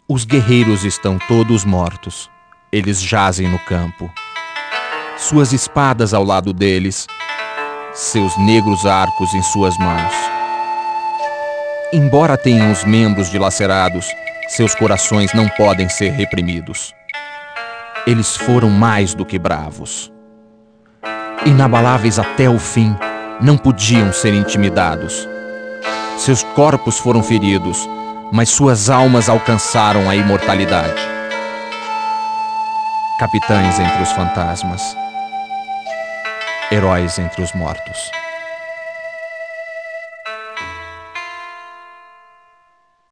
Os guerreiros estão todos mortos. Eles jazem no campo. Suas espadas ao lado deles, seus negros arcos em suas mãos. Embora tenham os membros dilacerados, seus corações não podem ser reprimidos. Eles foram mais do que bravos. Inabaláveis até o fim, não podiam ser intimidados. Seus corpos foram feridos, mas suas almas alcançaram a imortalidade. Capitães entre os fantasmas, heróis entre os mortos.